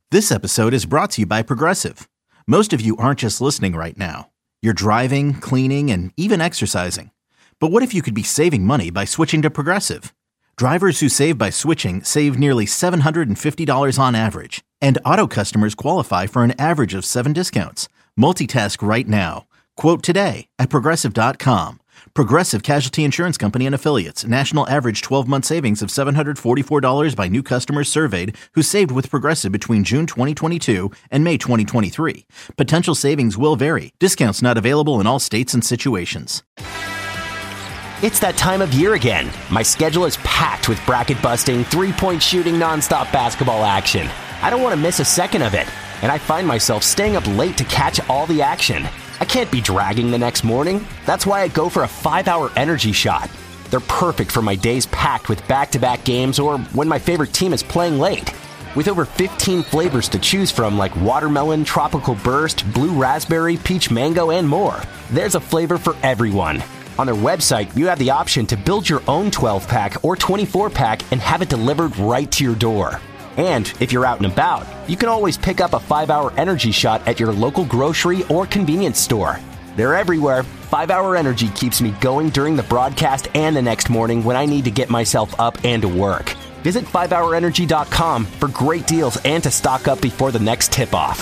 This episode is brought to you by Progressive. Most of you aren't just listening right now. You're driving, cleaning, and even exercising. But what if you could be saving money by switching to Progressive? Drivers who save by switching save nearly $750 on average. And auto customers qualify for an average of 7 discounts. Multitask right now. Quote today at Progressive.com. Progressive Casualty Insurance Company and Affiliates. National average 12-month savings of $744 by new customers surveyed who saved with Progressive between June 2022 and May 2023. Potential savings will vary. Discounts not available in all states and situations. It's that time of year again. My schedule is packed with bracket-busting, three-point shooting, nonstop basketball action. I don't want to miss a second of it, and I find myself staying up late to catch all the action. I can't be dragging the next morning. That's why I go for a 5-hour energy shot. They're perfect for my days packed with back-to-back games or when my favorite team is playing late. With over 15 flavors to choose from like watermelon, tropical burst, blue raspberry, peach mango, and more, there's a flavor for everyone. On their website, you have the option to build your own 12-pack or 24-pack and have it delivered right to your door. And if you're out and about, you can always pick up a 5-hour energy shot at your local grocery or convenience store. They're everywhere. 5-hour energy keeps me going during the broadcast and the next morning when I need to get myself up and to work. Visit 5hourenergy.com for great deals and to stock up before the next tip-off.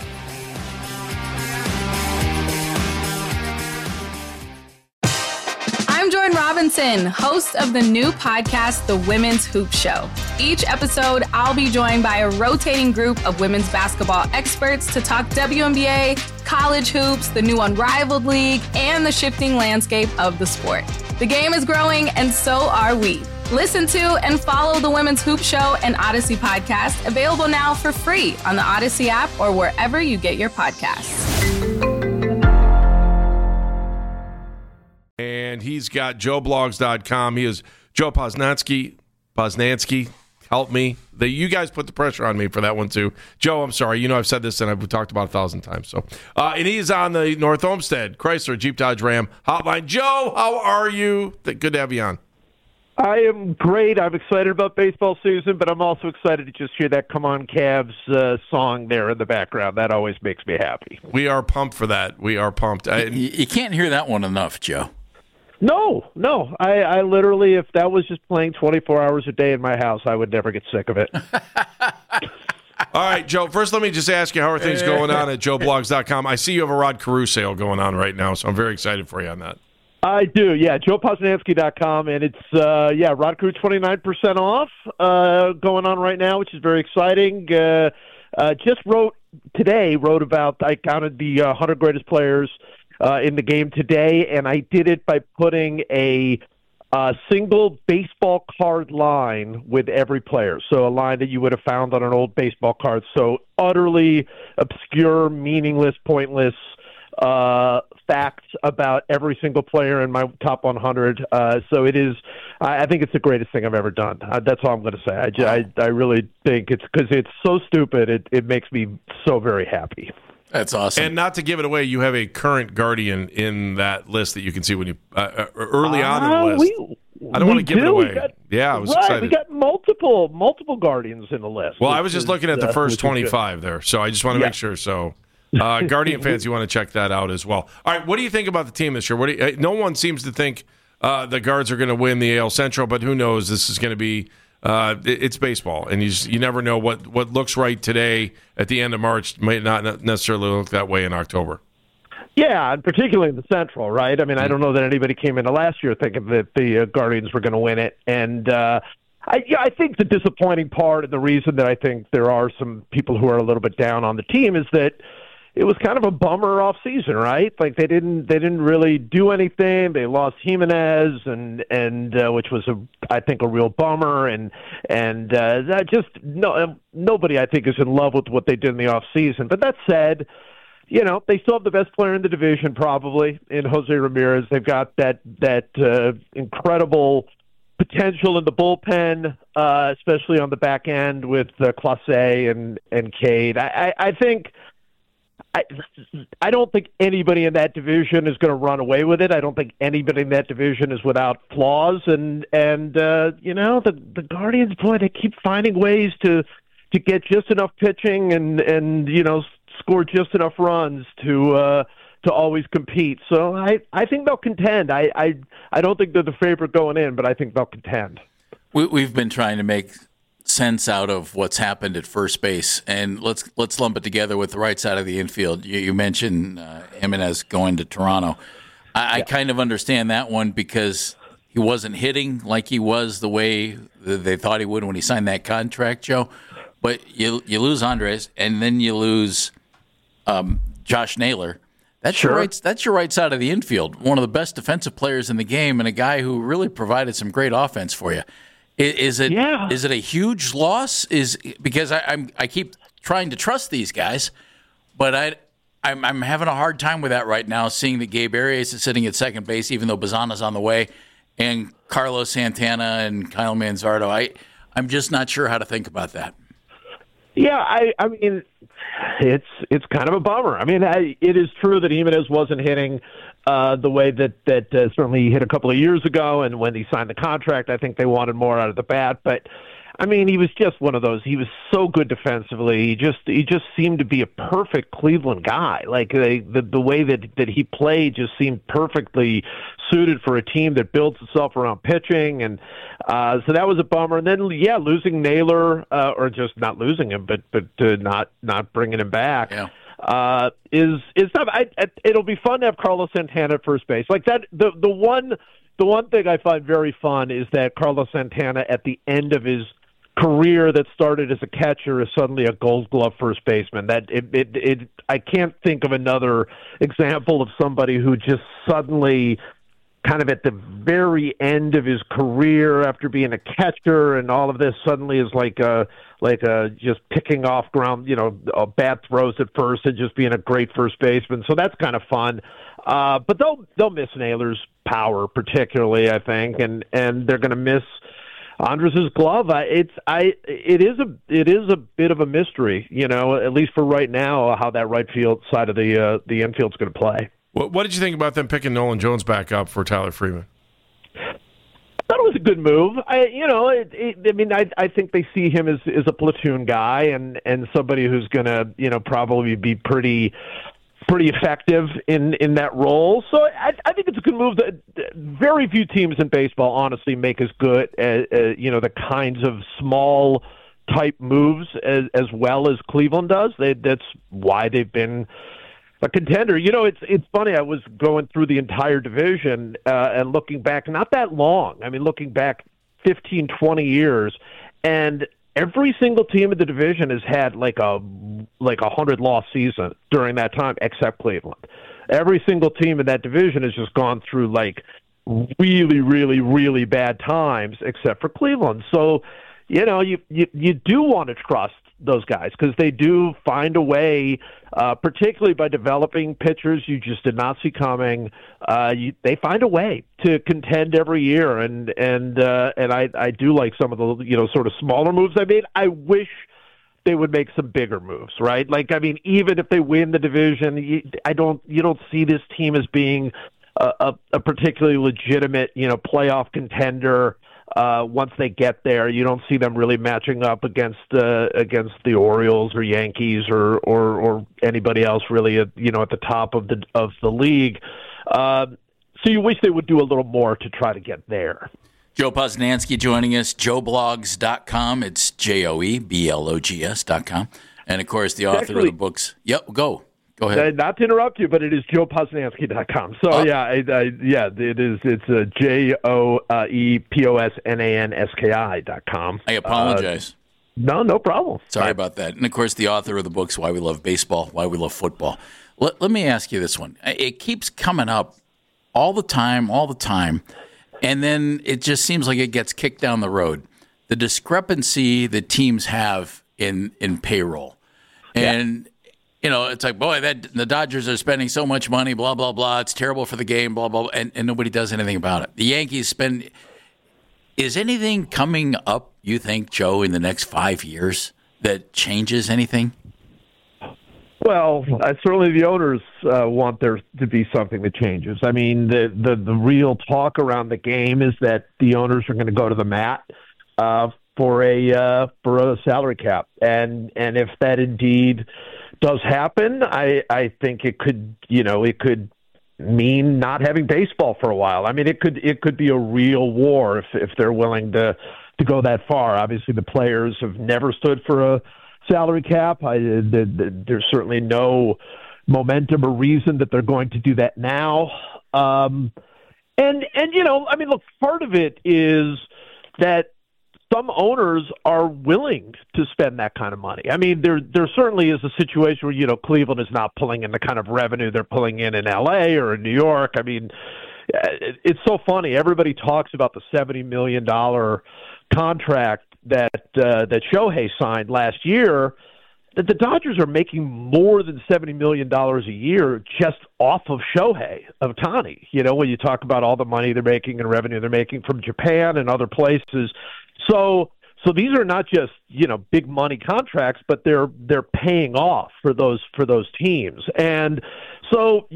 I'm Jordan Robinson, host of the new podcast, The Women's Hoop Show. Each episode, I'll be joined by a rotating group of women's basketball experts to talk WNBA, college hoops, the new Unrivaled League, and the shifting landscape of the sport. The game is growing, and so are we. Listen to and follow The Women's Hoop Show and Odyssey podcast, available now for free on the Odyssey app or wherever you get your podcasts. And he's got JoeBlogs.com. He is Joe Posnanski. Help me. You guys put the pressure on me for that one, too. Joe, I'm sorry. You know I've said this and I've talked about it 1,000 times. So, and he's on the North Olmsted Chrysler Jeep Dodge Ram hotline. Joe, how are you? Good to have you on. I am great. I'm excited about baseball season, but I'm also excited to just hear that Come On Cavs song there in the background. That always makes me happy. We are pumped for that. We are pumped. You can't hear that one enough, Joe. No. I literally, if that was just playing 24 hours a day in my house, I would never get sick of it. All right, Joe, first let me just ask you, how are things going on at JoeBlogs.com? I see you have a Rod Carew sale going on right now, so I'm very excited for you on that. I do, yeah. JoePosnanski.com, and it's, Rod Carew 29% off going on right now, which is very exciting. Just wrote about, I counted the 100 greatest players in the game today, and I did it by putting a single baseball card line with every player. So a line that you would have found on an old baseball card. So utterly obscure, meaningless, pointless facts about every single player in my top 100. So it is, I think it's the greatest thing I've ever done. That's all I'm going to say. I really think it's because it's so stupid. It makes me so very happy. That's awesome. And not to give it away, you have a current Guardian in that list that you can see when you early on in the list. I don't want to give it away. I was excited. We got multiple Guardians in the list. Well, I was just looking at the first 25 there, so I just want to make sure. So, Guardian fans, you want to check that out as well. All right, what do you think about the team this year? No one seems to think the Guards are going to win the AL Central, but who knows? This is going to be it's baseball, and you never know what looks right today at the end of March might not necessarily look that way in October. Yeah, and particularly in the Central, right? I mean, I don't know that anybody came into last year thinking that the Guardians were going to win it, and I think the disappointing part and the reason that I think there are some people who are a little bit down on the team is that it was kind of a bummer off season, right? Like they didn't really do anything. They lost Jimenez, and which was I think a real bummer, and nobody I think is in love with what they did in the off season. But that said, they still have the best player in the division probably in Jose Ramirez. They've got that incredible potential in the bullpen, especially on the back end with Clase and Cade. I think. I don't think anybody in that division is going to run away with it. I don't think anybody in that division is without flaws. And the Guardians, boy, they keep finding ways to to get just enough pitching and score just enough runs to always compete. So I think they'll contend. I don't think they're the favorite going in, but I think they'll contend. We've been trying to make sense out of what's happened at first base, and let's lump it together with the right side of the infield. You mentioned Jimenez going to Toronto. I kind of understand that one because he wasn't hitting like he was the way they thought he would when he signed that contract, Joe. But you lose Andres, and then you lose Josh Naylor. That's your right side of the infield. One of the best defensive players in the game, and a guy who really provided some great offense for you. Is it a huge loss? Because I keep trying to trust these guys, but I'm having a hard time with that right now. Seeing that Gabe Arias is sitting at second base, even though Bazana's on the way, and Carlos Santana and Kyle Manzardo. I'm just not sure how to think about that. Yeah, I mean, it's kind of a bummer. I mean, it is true that Jimenez wasn't hitting the way that certainly he hit a couple of years ago, and when he signed the contract, I think they wanted more out of the bat. But I mean, he was just one of those. He was so good defensively. He just seemed to be a perfect Cleveland guy. Like the way that he played just seemed perfectly suited for a team that builds itself around pitching, and so that was a bummer. And then losing Naylor, or just not losing him, but not bringing him back. Yeah. Is tough. It'll be fun to have Carlos Santana at first base. Like that, the one thing I find very fun is that Carlos Santana at the end of his career that started as a catcher is suddenly a Gold Glove first baseman. That I can't think of another example of somebody who just suddenly, kind of at the very end of his career after being a catcher and all of this, suddenly is like a just picking off ground, bad throws at first and just being a great first baseman. So that's kind of fun. But they'll miss Naylor's power particularly, I think, and they're going to miss Andres' glove. It is a bit of a mystery, at least for right now, how that right field side of the infield's going to play. What did you think about them picking Nolan Jones back up for Tyler Freeman? I thought it was a good move. I think they see him as a platoon guy and somebody who's going to, probably be pretty effective in that role. So I think it's a good move. Very few teams in baseball, honestly, make as good as, the kinds of small type moves as well as Cleveland does. That's why they've been a contender. It's funny. I was going through the entire division and looking back, not that long. I mean, looking back 15, 20 years, and every single team in the division has had like a 100-loss season during that time, except Cleveland. Every single team in that division has just gone through like really, really, really bad times, except for Cleveland. So, you do want to trust those guys because they do find a way, particularly by developing pitchers you just did not see coming. They find a way to contend every year, and I do like some of the sort of smaller moves they made. I wish they would make some bigger moves, right? Like, I mean, even if they win the division, you don't see this team as being a particularly legitimate playoff contender. Once they get there, you don't see them really matching up against the Orioles or Yankees or anybody else really at the top of the league. So you wish they would do a little more to try to get there. Joe Posnanski joining us, joeblogs.com. It's JOEBLOGS.com. And, of course, the author of the books. Yep, go ahead. Not to interrupt you, but it is joeposnanski.com. So, it is. It's JOEPOSNANSKI.com. I apologize. No problem. Sorry about that. And, of course, the author of the books, Why We Love Baseball, Why We Love Football. Let me ask you this one. It keeps coming up all the time, and then it just seems like it gets kicked down the road. The discrepancy that teams have in payroll. And, it's like, boy, the Dodgers are spending so much money, blah, blah, blah. It's terrible for the game, blah, blah, blah, and nobody does anything about it. The Yankees spend – is anything coming up, you think, Joe, in the next 5 years that changes anything? Well, certainly the owners want there to be something that changes. I mean, the real talk around the game is that the owners are going to go to the mat for a salary cap, and if that indeed does happen, I think it could mean not having baseball for a while. I mean, it could be a real war if they're willing to go that far. Obviously, the players have never stood for a salary cap. There's certainly no momentum or reason that they're going to do that now. And look, part of it is that some owners are willing to spend that kind of money. I mean, there certainly is a situation where, Cleveland is not pulling in the kind of revenue they're pulling in L.A. or in New York. I mean, it's so funny. Everybody talks about the $70 million contract that Shohei signed last year. That the Dodgers are making more than $70 million a year just off of Shohei Ohtani. When you talk about all the money they're making and revenue they're making from Japan and other places. So these are not just, big money contracts, but they're paying off for those teams. And so,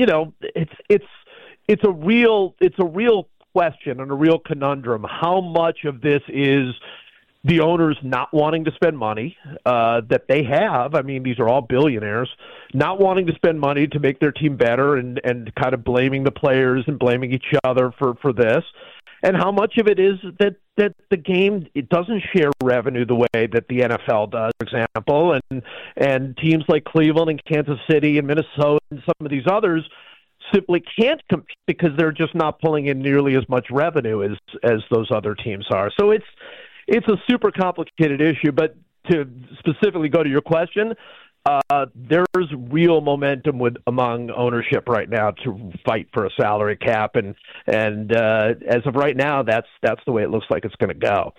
it's a real question and a real conundrum. How much of this is the owners not wanting to spend money that they have? I mean, these are all billionaires, not wanting to spend money to make their team better and kind of blaming the players and blaming each other for this. And how much of it is that the game, it doesn't share revenue the way that the NFL does, for example, and teams like Cleveland and Kansas City and Minnesota and some of these others simply can't compete because they're just not pulling in nearly as much revenue as those other teams are. So it's a super complicated issue, but to specifically go to your question, there's real momentum among ownership right now to fight for a salary cap, and as of right now, that's the way it looks like it's going to go.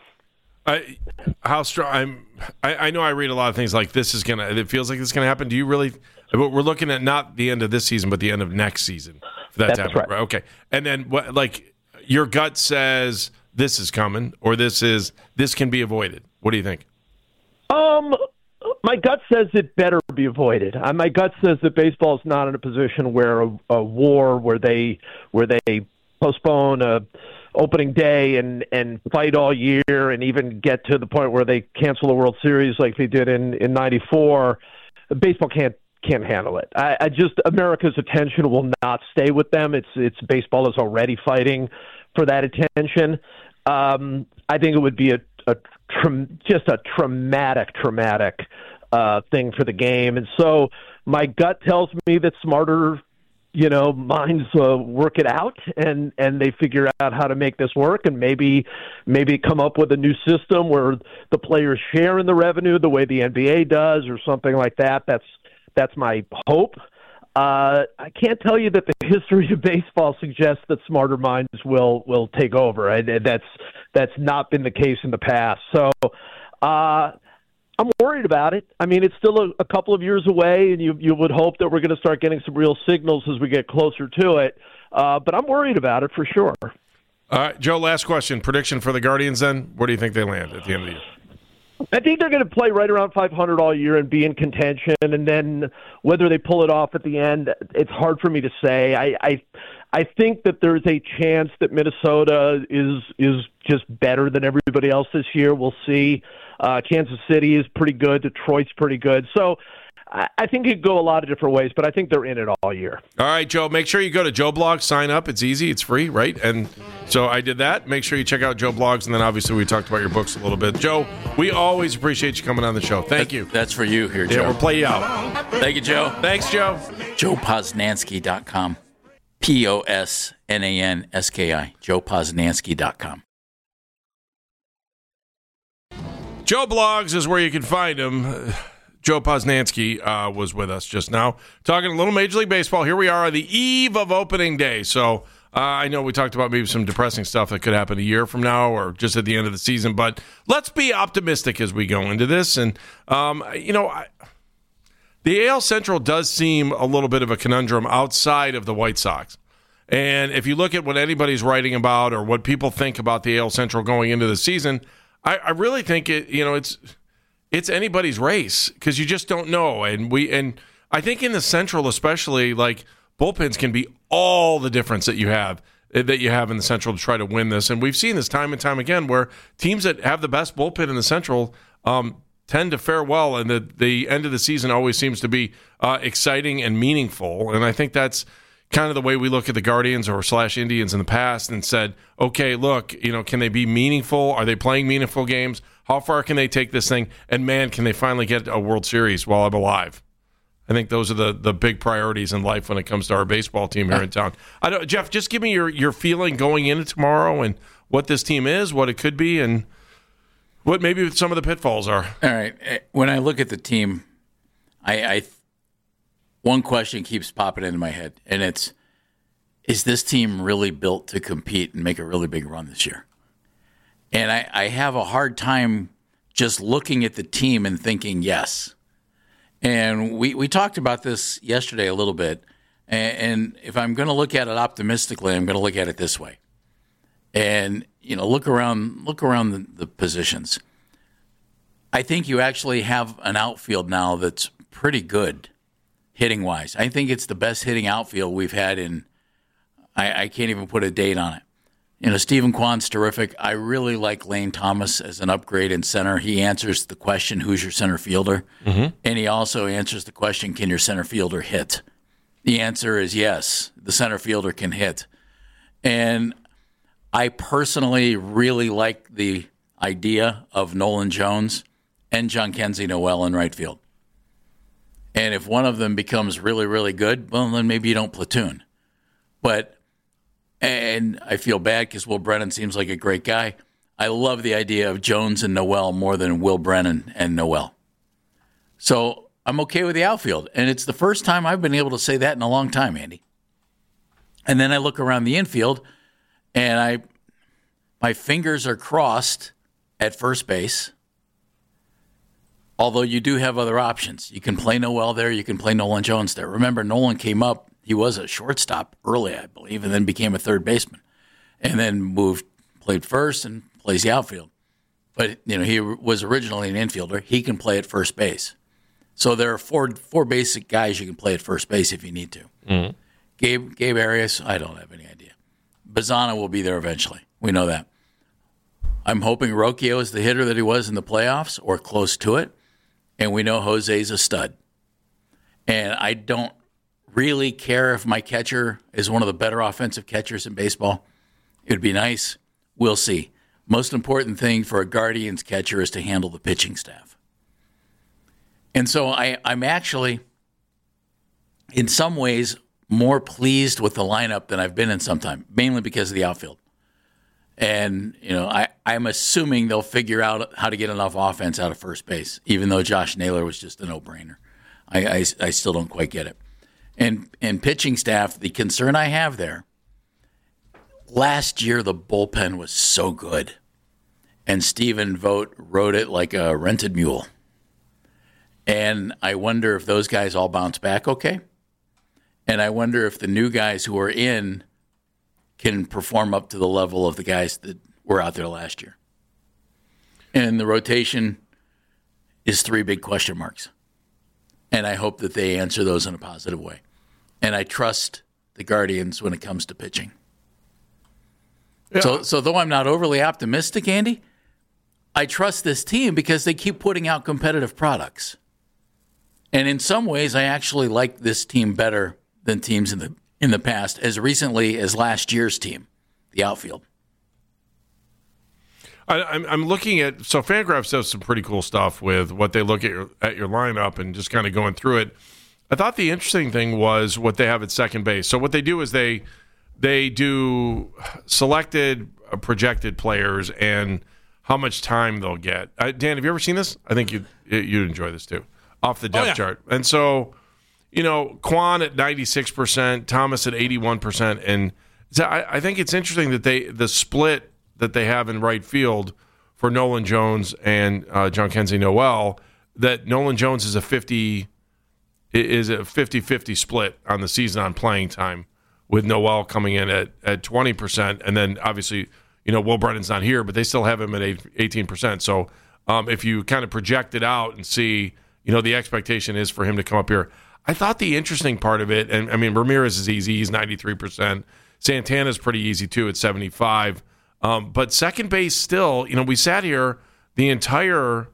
How strong? I know I read a lot of things like this is gonna. It feels like it's gonna happen. Do you really? We're looking at not the end of this season, but the end of next season. For that that's to happen, right. Okay, and then what? Like your gut says this is coming, or this can be avoided. What do you think? My gut says it better be avoided. My gut says that baseball is not in a position where a war where they postpone a opening day and fight all year and even get to the point where they cancel the World Series like they did in '94. Baseball can't handle it. I just America's attention will not stay with them. It's baseball is already fighting for that attention. I think it would be just a traumatic thing for the game. And so my gut tells me that smarter, minds work it out and they figure out how to make this work and maybe come up with a new system where the players share in the revenue the way the NBA does or something like that. That's my hope. I can't tell you that the history of baseball suggests that smarter minds will take over. That's not been the case in the past. So I'm worried about it. I mean, it's still a couple of years away, and you would hope that we're going to start getting some real signals as we get closer to it. But I'm worried about it for sure. All right, Joe, last question. Prediction for the Guardians then? Where do you think they land at the end of the year? I think they're going to play right around 500 all year and be in contention, and then whether they pull it off at the end, it's hard for me to say. I think that there's a chance that Minnesota is just better than everybody else this year. We'll see. Kansas City is pretty good. Detroit's pretty good. So I think it could go a lot of different ways, but I think they're in it all year. All right, Joe, make sure you go to Joe Blogs, sign up. It's easy. It's free, right? And so I did that. Make sure you check out Joe Blogs, and then obviously we talked about your books a little bit. Joe, we always appreciate you coming on the show. Thank you. That's for you here, Joe. Yeah, we'll play you out. Thank you, Joe. Thanks, Joe. JoePoznansky.com. POSNANSKI. JoePoznansky.com. Joe Blogs is where you can find him. Joe Poznansky was with us just now, talking a little Major League Baseball. Here we are on the eve of opening day. So I know we talked about maybe some depressing stuff that could happen a year from now or just at the end of the season, but let's be optimistic as we go into this. And, the AL Central does seem a little bit of a conundrum outside of the White Sox. And if you look at what anybody's writing about or what people think about the AL Central going into the season, I really think it's anybody's race because you just don't know. And I think in the Central especially, like bullpens can be all the difference that you have. that you have in the Central to try to win this. And we've seen this time and time again where teams that have the best bullpen in the Central tend to fare well, and the end of the season always seems to be exciting and meaningful. And I think that's kind of the way we look at the Guardians or / Indians in the past and said, okay, look, can they be meaningful? Are they playing meaningful games? How far can they take this thing? And man, can they finally get a World Series while I'm alive? I think those are the big priorities in life when it comes to our baseball team here in town. Jeff, just give me your feeling going into tomorrow and what this team is, what it could be, and what maybe some of the pitfalls are. All right. When I look at the team, one question keeps popping into my head, and it's, is this team really built to compete and make a really big run this year? And I have a hard time just looking at the team and thinking yes. And we talked about this yesterday a little bit. And if I'm going to look at it optimistically, I'm going to look at it this way. And, look around the positions. I think you actually have an outfield now that's pretty good hitting-wise. I think it's the best hitting outfield we've had in, I can't even put a date on it. Stephen Kwan's terrific. I really like Lane Thomas as an upgrade in center. He answers the question, who's your center fielder? Mm-hmm. And he also answers the question, can your center fielder hit? The answer is yes, the center fielder can hit. And I personally really like the idea of Nolan Jones and Jhonkensy Noel in right field. And if one of them becomes really, really good, well, then maybe you don't platoon. And I feel bad because Will Brennan seems like a great guy. I love the idea of Jones and Noel more than Will Brennan and Noel. So I'm okay with the outfield. And it's the first time I've been able to say that in a long time, Andy. And then I look around the infield, and my fingers are crossed at first base. Although you do have other options. You can play Noel there. You can play Nolan Jones there. Remember, Nolan came up. He was a shortstop early, I believe, and then became a third baseman. And then played first and plays the outfield. But, he was originally an infielder. He can play at first base. So there are four basic guys you can play at first base if you need to. Mm-hmm. Gabe Arias, I don't have any idea. Bazzana will be there eventually. We know that. I'm hoping Rocchio is the hitter that he was in the playoffs or close to it. And we know Jose's a stud. And I don't really care if my catcher is one of the better offensive catchers in baseball. It would be nice. We'll see. Most important thing for a Guardians catcher is to handle the pitching staff. And so I'm actually, in some ways, more pleased with the lineup than I've been in some time, mainly because of the outfield. And, I'm assuming they'll figure out how to get enough offense out of first base, even though Josh Naylor was just a no-brainer. I still don't quite get it. And pitching staff, the concern I have there, last year the bullpen was so good, and Stephen Vogt rode it like a rented mule. And I wonder if those guys all bounce back okay. And I wonder if the new guys who are in can perform up to the level of the guys that were out there last year. And the rotation is 3 big question marks. And I hope that they answer those in a positive way. And I trust the Guardians when it comes to pitching. Yeah. So though I'm not overly optimistic, Andy, I trust this team because they keep putting out competitive products. And in some ways, I actually like this team better than teams in the past, as recently as last year's team, the outfield. I'm looking at, so Fangraphs does some pretty cool stuff with what they look at your lineup and just kind of going through it. I thought the interesting thing was what they have at second base. So what they do is they do selected projected players and how much time they'll get. Dan, have you ever seen this? I think you'd enjoy this too, off the depth chart. And so, Kwan at 96%, Thomas at 81%, and so I think it's interesting that the split that they have in right field for Nolan Jones and Jhonkensy Noel, that Nolan Jones is a 50-50 split on the season on playing time, with Noel coming in at 20%, and then obviously, Will Brennan's not here, but they still have him at 18%. So if you kind of project it out and see, the expectation is for him to come up here. I thought the interesting part of it, and I mean, Ramirez is easy, he's 93%. Santana's pretty easy too at 75. But second base still, we sat here the entire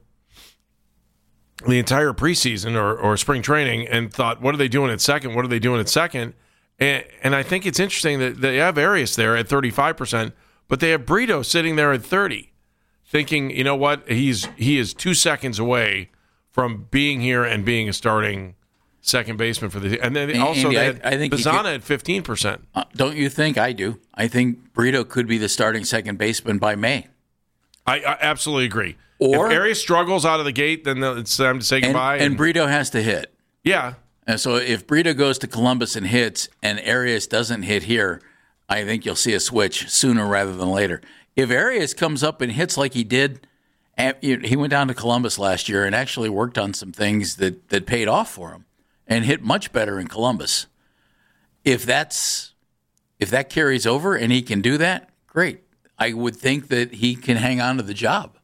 preseason or spring training and thought, what are they doing at second? What are they doing at second? And I think it's interesting that they have Arias there at 35%, but they have Brito sitting there at 30, thinking, you know what, he is 2 seconds away from being here and being a starting second baseman for the team. And then also Andy, they had I think Bazzana at 15%. Don't you think? I do. I think Brito could be the starting second baseman by May. I absolutely agree. Or if Arias struggles out of the gate, then it's time to say goodbye. And Brito has to hit. Yeah. And so if Brito goes to Columbus and hits and Arias doesn't hit here, I think you'll see a switch sooner rather than later. If Arias comes up and hits like he did, he went down to Columbus last year and actually worked on some things that paid off for him and hit much better in Columbus. If that carries over and he can do that, great. I would think that he can hang on to the job.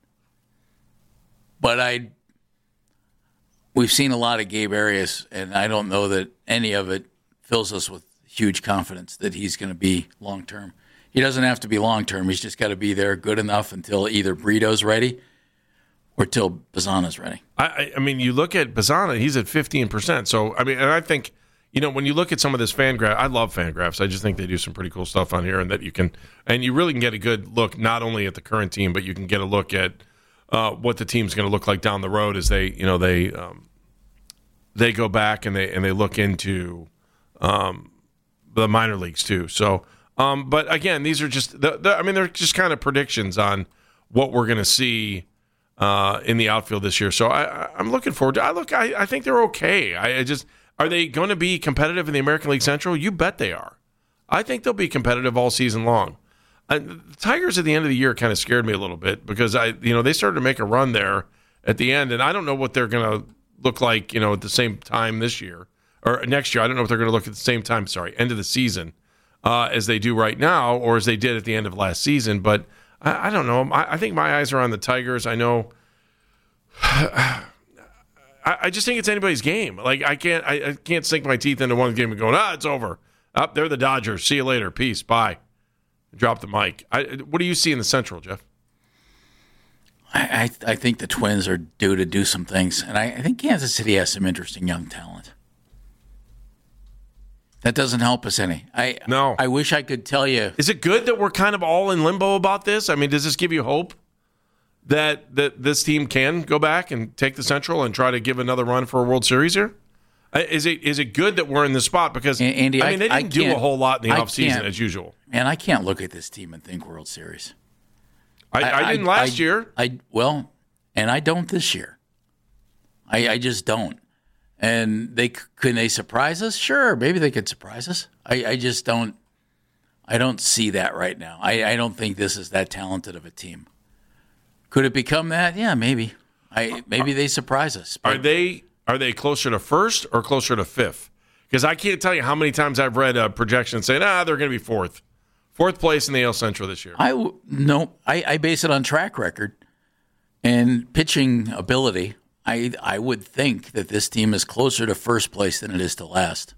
But we've seen a lot of Gabe Arias, and I don't know that any of it fills us with huge confidence that he's going to be long-term. He doesn't have to be long-term. He's just got to be there good enough until either Brito's ready or till Bazzana's ready. I mean, you look at Bazzana, he's at 15%. So, I mean, and I think, when you look at some of this fan graph, I love fan graphs. I just think they do some pretty cool stuff on here, and that you really can get a good look not only at the current team, but you can get a look at what the team's going to look like down the road as they go back and they look into the minor leagues too. So, but again, these are just they're just kind of predictions on what we're going to see in the outfield this year. So I'm looking forward to. I think they're okay. Are they going to be competitive in the American League Central? You bet they are. I think they'll be competitive all season long. The Tigers at the end of the year kind of scared me a little bit because they started to make a run there at the end, and I don't know what they're going to look like, at the same time this year or next year. I don't know if they're going to look at the same time, end of the season, as they do right now or as they did at the end of last season. But I don't know. I think my eyes are on the Tigers. I know. I just think it's anybody's game. Like I can't sink my teeth into one game and go, it's over. They're the Dodgers. See you later. Peace. Bye. Drop the mic. What do you see in the Central, Jeff? I think the Twins are due to do some things, and I think Kansas City has some interesting young talent. That doesn't help us any. No. I wish I could tell you. Is it good that we're kind of all in limbo about this? I mean, does this give you hope that this team can go back and take the Central and try to give another run for a World Series here? Is it good that we're in this spot? Because, Andy, they didn't do a whole lot in the offseason as usual. Man, I can't look at this team and think World Series. I didn't last year. And I don't this year. I just don't. And can they surprise us? Sure, maybe they could surprise us. I just don't. I don't see that right now. I don't think this is that talented of a team. Could it become that? Yeah, maybe. Maybe they surprise us. Are they closer to first or closer to fifth? Because I can't tell you how many times I've read a projection saying, they're going to be fourth place in the AL Central this year. I base it on track record and pitching ability. I would think that this team is closer to first place than it is to last.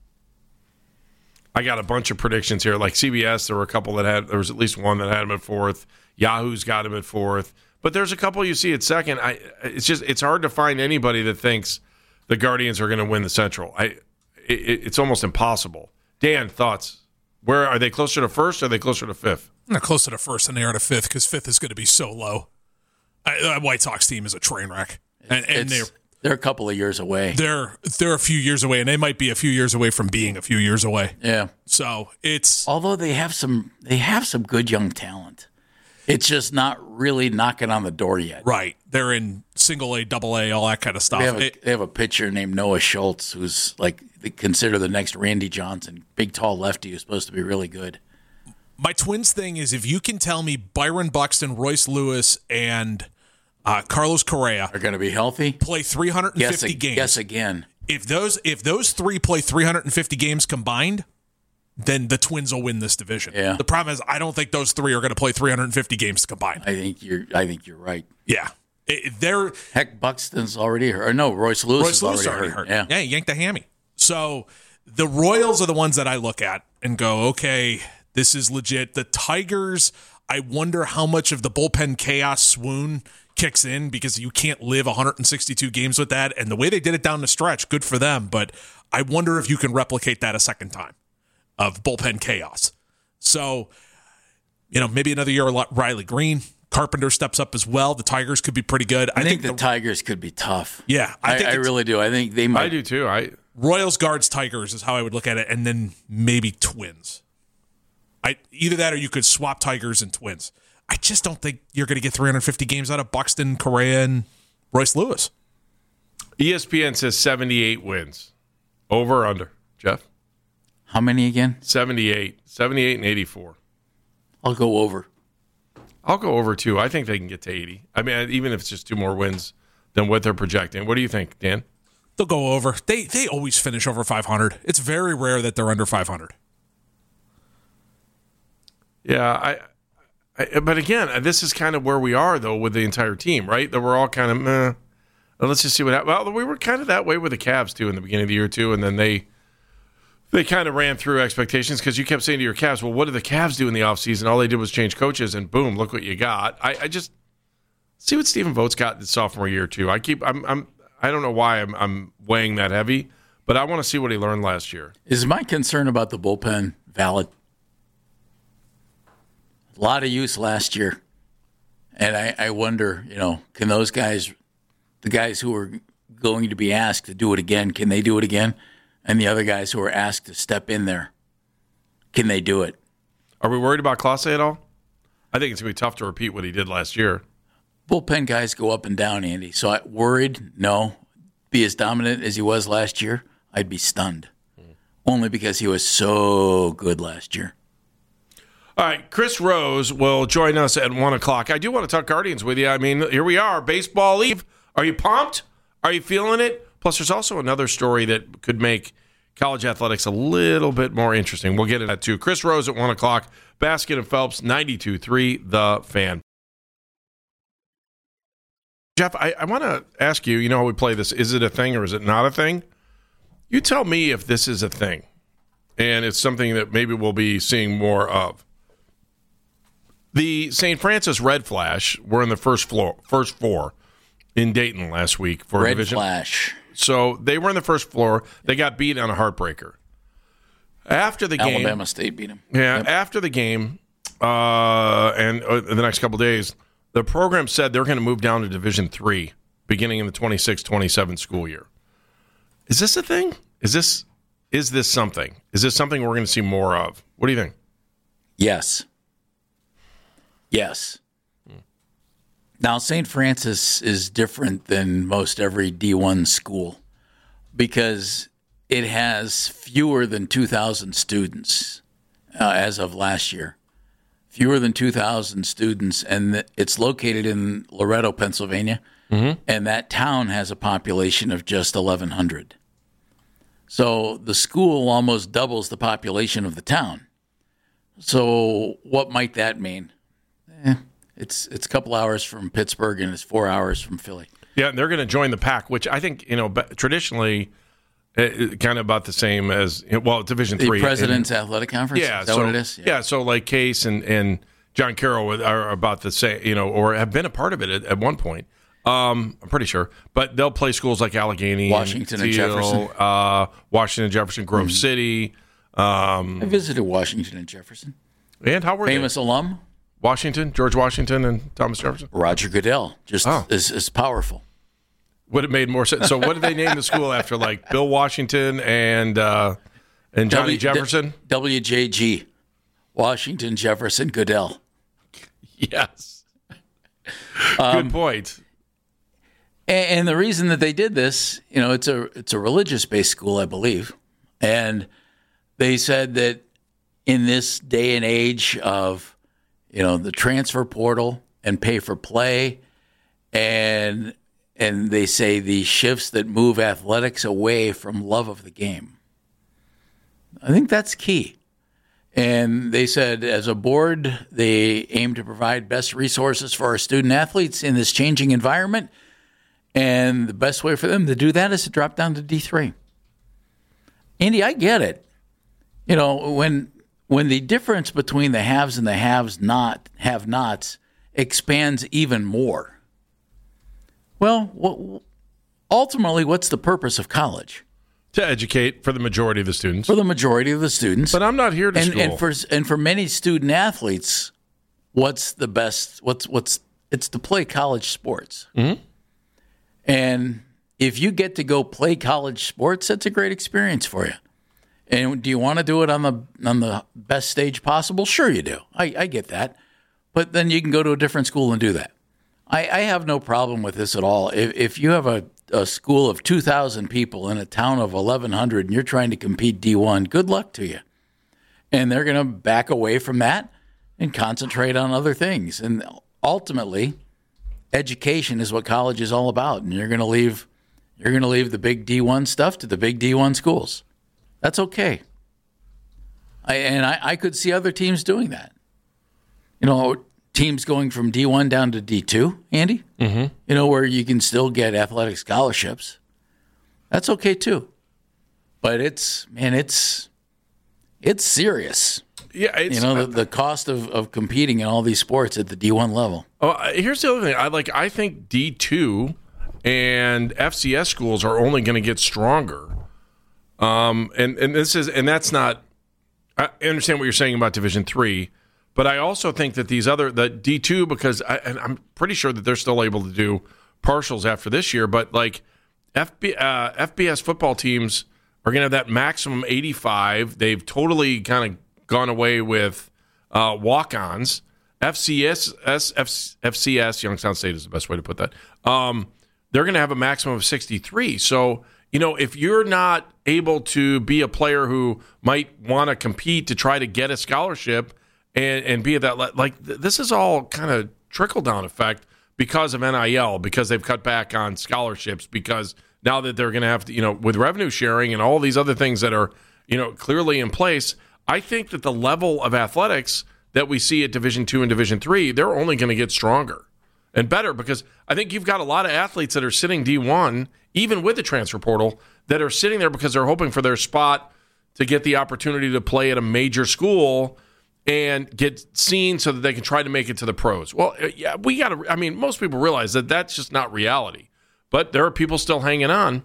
I got a bunch of predictions here. Like CBS, there was at least one that had him at fourth. Yahoo's got him at fourth. But there's a couple you see at second. It's hard to find anybody that thinks the Guardians are going to win the Central. It's almost impossible. Dan, thoughts? Where are they closer to first or are they closer to fifth? They're closer to first than they are to fifth because fifth is going to be so low. White Sox team is a train wreck. And they're a couple of years away. They're a few years away, and they might be a few years away from being a few years away. Yeah. So it's although they have some good young talent. It's just not really knocking on the door yet. Right. They're in single A, double A, all that kind of stuff. They have a pitcher named Noah Schultz who's like they consider the next Randy Johnson. Big, tall lefty who's supposed to be really good. My Twins thing is if you can tell me Byron Buxton, Royce Lewis, and Carlos Correa are going to be healthy, play 350 games. Yes, again. If those three play 350 games combined, then the Twins will win this division. Yeah. The problem is I don't think those three are going to play 350 games combined. I think you're right. Yeah. Heck, Buxton's already hurt. Or no, Royce Lewis is already hurt. Yeah, he yanked a hammy. So the Royals are the ones that I look at and go, okay, This is legit. The Tigers, I wonder how much of the bullpen chaos swoon kicks in because you can't live 162 games with that. And the way they did it down the stretch, good for them. But I wonder if you can replicate that a second time of bullpen chaos. So, maybe another year of Riley Green. Carpenter steps up as well. The Tigers could be pretty good. I think the Tigers could be tough. Yeah. I really do. I think they might. I do too. Royals, Guards, Tigers is how I would look at it, and then maybe Twins. Either that or you could swap Tigers and Twins. I just don't think you're going to get 350 games out of Buxton, Correa, and Royce Lewis. ESPN says 78 wins. Over or under, Jeff? How many again? 78. 78 and 84. I'll go over. I'll go over, too. I think they can get to 80. I mean, even if it's just 2 more wins than what they're projecting. What do you think, Dan? They'll go over. They always finish over 500. It's very rare that they're under 500. Yeah, but again, this is kind of where we are, though, with the entire team, right? That we're all kind of, meh. Let's just see what happens. Well, we were kind of that way with the Cavs, too, in the beginning of the year, too, and then they kind of ran through expectations because you kept saying to your Cavs, well, what did the Cavs do in the offseason? All they did was change coaches, and boom, look what you got. I just see what Stephen Vogt's got in his sophomore year, too. I don't know why I'm weighing that heavy, but I want to see what he learned last year. Is my concern about the bullpen valid? A lot of use last year. And I wonder, can those guys, the guys who are going to be asked to do it again, can they do it again? And the other guys who are asked to step in there, can they do it? Are we worried about Clase at all? I think it's going to be tough to repeat what he did last year. Bullpen guys go up and down, Andy. So worried? No. Be as dominant as he was last year? I'd be stunned. Only because he was so good last year. All right, Chris Rose will join us at 1 o'clock. I do want to talk Guardians with you. I mean, here we are, baseball eve. Are you pumped? Are you feeling it? Plus, there's also another story that could make college athletics a little bit more interesting. We'll get into that, too. Chris Rose at 1 o'clock. Basket and Phelps, 92.3, The Fan. Jeff, I want to ask you, how we play this. Is it a thing or is it not a thing? You tell me if this is a thing, and it's something that maybe we'll be seeing more of. The St. Francis Red Flash were in the first 4 in Dayton last week for Red division. Flash. So they were in the first floor. They got beat on a heartbreaker. After the game, Alabama State beat them. Yeah, Yep. After the game, and the next couple of days, the program said they're going to move down to Division III beginning in the 26-27 school year. Is this a thing? Is this something? Is this something we're going to see more of? What do you think? Yes. Now, St. Francis is different than most every D1 school because it has fewer than 2,000 students as of last year. Fewer than 2,000 students, and it's located in Loretto, Pennsylvania, and that town has a population of just 1,100. So the school almost doubles the population of the town. So what might that mean? It's a couple hours from Pittsburgh and it's 4 hours from Philly. Yeah, and they're going to join the pack, which I think traditionally kind of about the same as Division III. The President's Athletic Conference. Yeah, is that what it is? Yeah, so like Case and John Carroll are about the same, or have been a part of it at one point. I'm pretty sure, but they'll play schools like Allegheny, Washington and Jefferson, Washington, Jefferson, Grove City. I visited Washington and Jefferson. And how were famous alum? Washington, George Washington, and Thomas Jefferson. Roger Goodell, is powerful. Would have made more sense. So, what did they name the school after? Like Bill Washington and Johnny Jefferson? WJG, Washington Jefferson Goodell. Yes. Good point. And the reason that they did this, it's a religious-based school, I believe, and they said that in this day and age of the transfer portal and pay for play, and they say the shifts that move athletics away from love of the game. I think that's key. And they said, as a board, they aim to provide best resources for our student athletes in this changing environment. And the best way for them to do that is to drop down to D3. Andy, I get it. When when the difference between the haves and the have-nots expands even more, well, ultimately, what's the purpose of college? To educate for the majority of the students. For the majority of the students. But I'm not here to school. And for many student athletes, what's the best? It's to play college sports. Mm-hmm. And if you get to go play college sports, that's a great experience for you. And do you want to do it on the best stage possible? Sure you do. I get that. But then you can go to a different school and do that. I have no problem with this at all. If you have a school of 2,000 people in a town of 1,100 and you're trying to compete D1, good luck to you. And they're going to back away from that and concentrate on other things. And ultimately, education is what college is all about. And you're going to leave the big D1 stuff to the big D1 schools. That's okay. I could see other teams doing that. Teams going from D1 down to D2, Andy, where you can still get athletic scholarships. That's okay too. But it's serious. Yeah, it's, the cost of competing in all these sports at the D1 level. Oh, here's the other thing. I think D2 and FCS schools are only going to get stronger. And that's not. I understand what you're saying about Division III. But I also think that the D2, because I'm pretty sure that they're still able to do partials after this year, but like FBS football teams are going to have that maximum 85. They've totally kind of gone away with walk-ons. FCS, Youngstown State is the best way to put that. They're going to have a maximum of 63. So, if you're not able to be a player who might want to compete to try to get a scholarship and be at that, this is all kind of trickle-down effect because of NIL, because they've cut back on scholarships, because now that they're going to have to, with revenue sharing and all these other things that are, clearly in place, I think that the level of athletics that we see at Division II and Division III, they're only going to get stronger and better, because I think you've got a lot of athletes that are sitting D1, even with the transfer portal, that are sitting there because they're hoping for their spot to get the opportunity to play at a major school and get seen so that they can try to make it to the pros. Well, yeah, most people realize that that's just not reality. But there are people still hanging on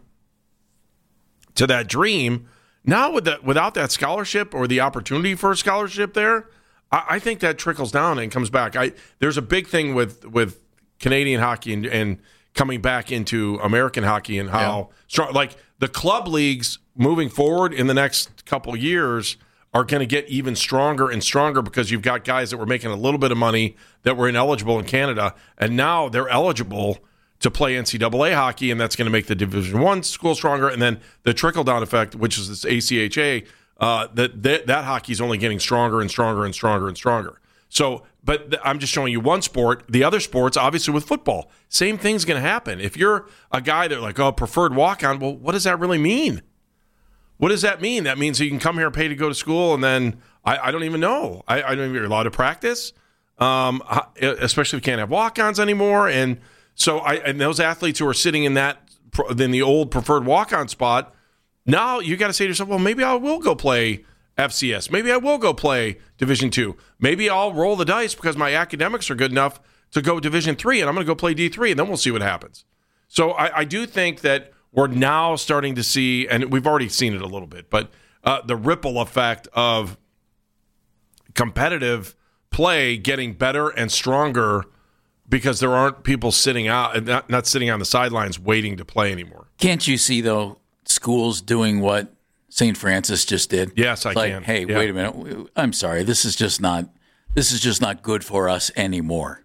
to that dream. Now, without that scholarship or the opportunity for a scholarship there, I think that trickles down and comes back. There's a big thing with Canadian hockey and coming back into American hockey and how strong. Like the club leagues moving forward in the next couple years are going to get even stronger and stronger, because you've got guys that were making a little bit of money that were ineligible in Canada, and now they're eligible to play NCAA hockey, and that's going to make the Division I school stronger. And then the trickle-down effect, which is this ACHA, that hockey is only getting stronger and stronger and stronger and stronger. So, but I'm just showing you one sport. The other sports, obviously with football, same thing's going to happen. If you're a guy that preferred walk-on, well, what does that really mean? What does that mean? That means you can come here and pay to go to school, and then I don't even know. I don't even you're allowed to practice, especially if you can't have walk-ons anymore. And so and those athletes who are sitting in the old preferred walk-on spot, now you got to say to yourself, well, maybe I will go play FCS. Maybe I will go play Division II. Maybe I'll roll the dice because my academics are good enough to go Division III, and I'm going to go play D3, and then we'll see what happens. So I do think that we're now starting to see, and we've already seen it a little bit, but the ripple effect of competitive play getting better and stronger because there aren't people sitting out, not sitting on the sidelines waiting to play anymore. Can't you see, though, schools doing what St. Francis just did? Yes, I can. Hey, wait a minute. I'm sorry. This is just not good for us anymore.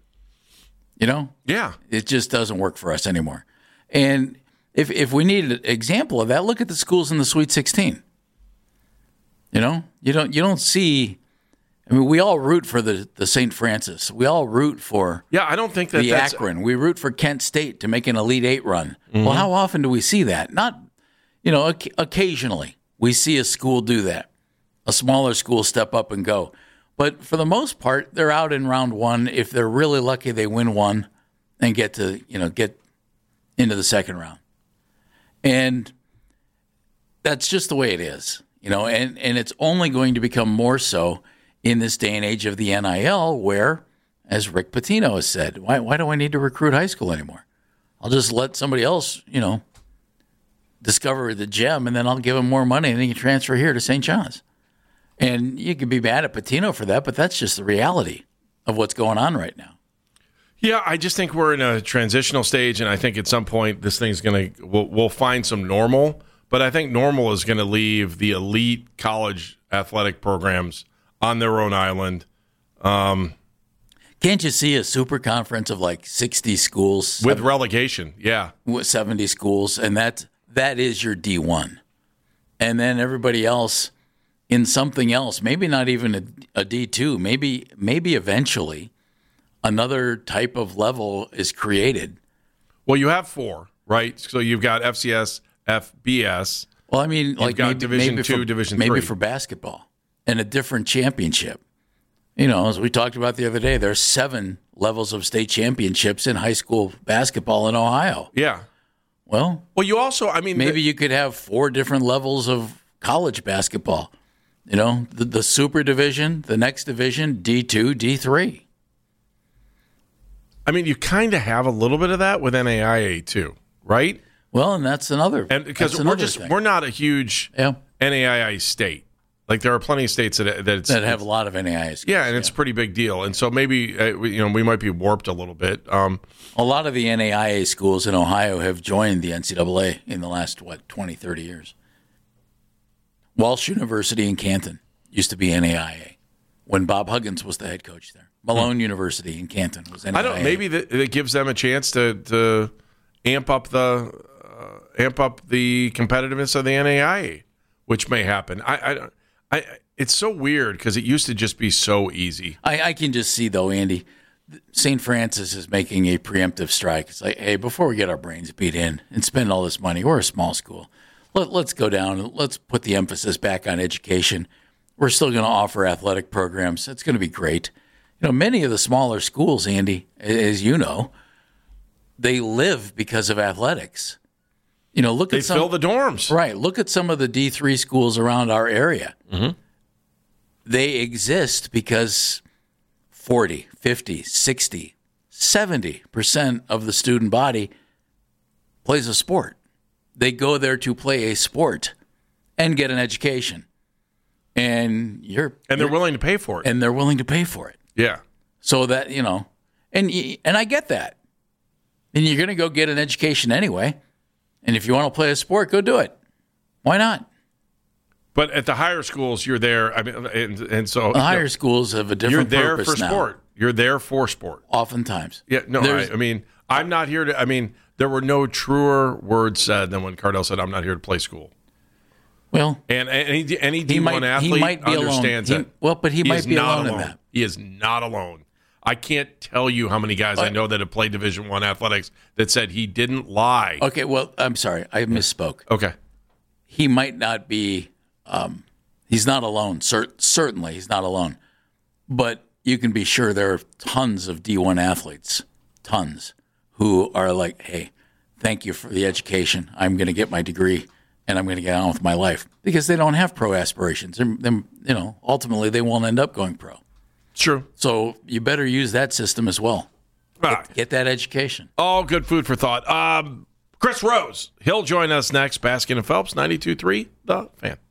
Yeah. It just doesn't work for us anymore. And if we need an example of that, look at the schools in the Sweet 16. You don't see. I mean, we all root for the St. Francis. We all root for. Yeah, I don't think that the Akron. We root for Kent State to make an Elite Eight run. Mm-hmm. Well, how often do we see that? Not, occasionally we see a school do that. A smaller school step up and go. But for the most part, they're out in round one. If they're really lucky, they win one and get into the second round. And that's just the way it is. and it's only going to become more so in this day and age of the NIL where, as Rick Pitino has said, why do I need to recruit high school anymore? I'll just let somebody else, discover the gem, and then I'll give him more money, and he can transfer here to St. John's. And you can be mad at Pitino for that, but that's just the reality of what's going on right now. Yeah, I just think we're in a transitional stage, and I think at some point this thing's we'll find some normal, but I think normal is going to leave the elite college athletic programs on their own island. Can't you see a super conference of like 60 schools? With relegation, yeah. With 70 schools, and that is your D1. And then everybody else in something else, maybe not even a D2, maybe eventually another type of level is created. Well, you have 4, right? So you've got FCS, FBS. Well, I mean, you've like got Division 2, Division 3. Maybe for basketball and a different championship. As we talked about the other day, there's 7 levels of state championships in high school basketball in Ohio. Yeah. Well, you also, maybe you could have 4 different levels of college basketball. The super division, the next division, D2, D3. You kind of have a little bit of that with NAIA too, right? Well, and that's another. And because we're not a huge NAIA state. Like there are plenty of states that have a lot of NAIA schools. Yeah, and it's a pretty big deal. And so maybe we might be warped a little bit. A lot of the NAIA schools in Ohio have joined the NCAA in the last 20, 30 years. Walsh University in Canton used to be NAIA when Bob Huggins was the head coach there. Malone University in Canton was NAIA. Maybe that gives them a chance to amp up the competitiveness of the NAIA, which may happen. It's so weird because it used to just be so easy. I can just see, though, Andy, St. Francis is making a preemptive strike. It's like, hey, before we get our brains beat in and spend all this money, we're a small school. Let's go down and let's put the emphasis back on education. We're still going to offer athletic programs. It's going to be great. Many of the smaller schools, Andy, as you know, they live because of athletics. They fill the dorms. Right. Look at some of the D3 schools around our area. Mm-hmm. They exist because 40, 50, 60, 70% of the student body plays a sport. They go there to play a sport and get an education. And they're willing to pay for it. And they're willing to pay for it. Yeah. So that, and I get that. And you're going to go get an education anyway. And if you want to play a sport, go do it. Why not? But at the higher schools, you're there. And so the higher schools have a different purpose now. You're there for sport. You're there for sport. Oftentimes. Yeah. No. I'm not here to. There were no truer words said than when Cardell said, "I'm not here to play school." Well, and any D1 athlete understands that. But he might be alone in that. He is not alone. I can't tell you how many guys I know that have played Division I athletics that said he didn't lie. Okay, well, I'm sorry. I misspoke. Okay. He might not be he's not alone. Certainly he's not alone. But you can be sure there are tons of D1 athletes, who are like, hey, thank you for the education. I'm going to get my degree, and I'm going to get on with my life. Because they don't have pro aspirations. Ultimately, they won't end up going pro. True. So you better use that system as well. Get that education. All good food for thought. Chris Rose, he'll join us next. Baskin and Phelps, 92.3, The Fan.